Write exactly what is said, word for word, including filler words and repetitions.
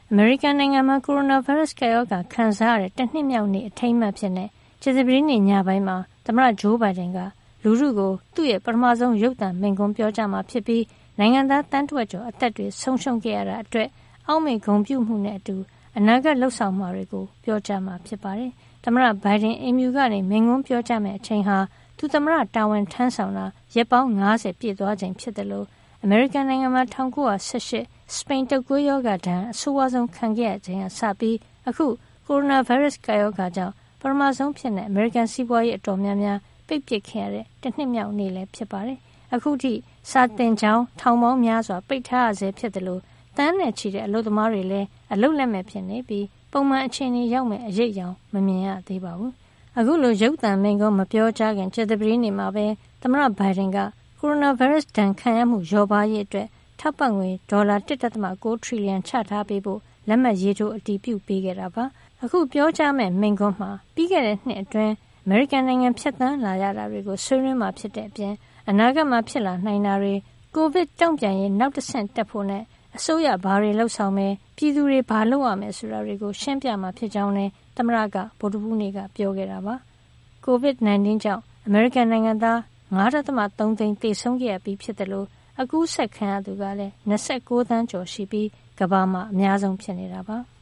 အမေရိကန်နိုင်ငံမှာကိုရိုနာဗိုင်းရပ်စ်ကပ်ရောဂါခံစားရတဲ့တနှစ်မြောက်နေ့အထိမ်းအမှတ်ဖြစ်တဲ့ကြာသပတေးနေ့ညပိုင်းမှာသမ္မတဂျိုးဘိုင်ဒန်ကလူထုကိုသူ့ရဲ့ပထမဆုံးရုပ်သံမိန့်ခွန်းပြောကြားမှာဖြစ်ပြီးနိုင်ငံသားတန်းတွက်ကျော်အသက်တွေဆုံးရှုံးခဲ့ရတာအတွက်အောက်မေ့ဂုဏ်ပြုမှုနဲ့အတူအနာဂတ်လှုပ်ဆောင်မှာတွေကိုပြောကြားမှာဖြစ်ပါတယ်။သမ္မတဘိုင်ဒန်အိမ်ဖြူကနေမိန့်ခွန်းပြောကြားမယ့်အချိန်ဟာသူသမ္မတတာဝန်ထမ်းဆောင်တာရက်ပေါင်း၅၀ပြည့်သွားချိန်ဖြစ်တယ်လို့အမေရိကန်နိုင်ငံမှာ၁၉၁၈စပိန်တုပ်ကွေးရောဂါဒဏ်အဆိုးဝါးဆုံးခံခဲ့ရချိန်ကစပြီးအခုကိုရိုနာဗိုင်းရပ်စ်ကပ်ရောဂါကြောင့်ပထမဆုံးဖြစ်တဲ့အမေရိကန်စီးပွားရေးအတော်များများပိတ်ပစ်ခဲ့ရတဲ့တစ်နှစ်မြောက်နေ့လည်းဖြစ်ပါတယ်။အခုထိစာတင်ကျောင်းထောင်ပေါင်းများစွာပိတ်ထားရဆဲဖြစ်တယ်လို့တန်းနဲ့ချီတဲ့အလုပ်သမားတွေလည်းအလုပ်လက်မဲ့ဖြစ်နေပြီးပုံမှန်အခြေအနေရောက်မဲ့အရေးအယောင်မမြင်ရသေးပါဘူး။အခုလိုရုပ်သံမိန့်ခွန်းမပြောကြားခင်ကြာသပတေးနေ့မှာပဲသမ္မတဘိုင်ဒန်ကကိုရိုနာဗိုင်းရပ်စ်ဒဏ်ခံရမှုလျော့ပါးရေးအတွက်ထောက်ပံ့ငွေဒေါ်လာ တစ်ဒသမကိုးထရီလီယံချထားပေးဖို့လက်မှတ်ရေးထိုးအတည်ပြုပေးခဲ့တာပါ။အခုပြောကြားမဲ့မိန့်ခွန်းမှာပြီးခဲ့တဲ့နှစ်အတွင်းအမေရိကန်နိုင်ငံဖြတ်သန်းလာရတာတွေကိုဆွေးနွေးမှာဖြစ်တဲ့အပြင်အနာဂတ်မှာဖြစ်လာနိုင်တာတွေကိုဗစ်တုံ့ပြန်ရေးနောက်တစ်ဆင့်တက်ဖို့နဲ့အစိုးရဘာတွေလှုပ်ဆောင်မယ်ပြည်သူတွေဘာလုပ်ရမယ်ဆိုတာတွေကိုရှင်းပြမှာဖြစ်ကြောင်းလည်းသမ္မတကဗုဒ္ဓဟူးနေ့ကပြောခဲ့တာပါ။ ကိုဗစ် ၁၉ ကြောင့်အမေရိကန်နိုင်ငံသား၅ဒသမ၃သိန်းသေဆုံးခဲ့ရပြီးဖြစ်တယ်လို့အကူးစက်ခံရသူကလည်း၂၉သန်းကျော်ရှိပြီးကမ္ဘာမှာအများဆုံးဖြစ်နေတာပါ။